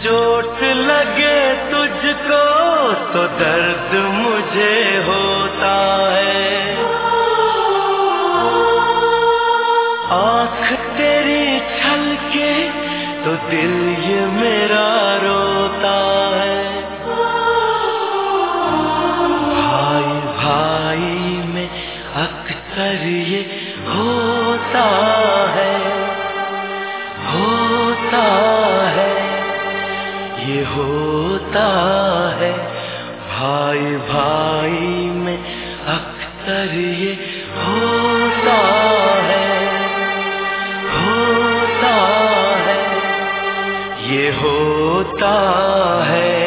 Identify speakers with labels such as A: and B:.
A: चोट लगे तुझको तो दर्द मुझे होता है। आँख तेरी छलके तो दिल ये मेरा रोता है। भाई भाई में अक्सर ये होता है, होता है, ये होता है। भाई भाई में अक्सर ये होता है, होता है, ये होता है।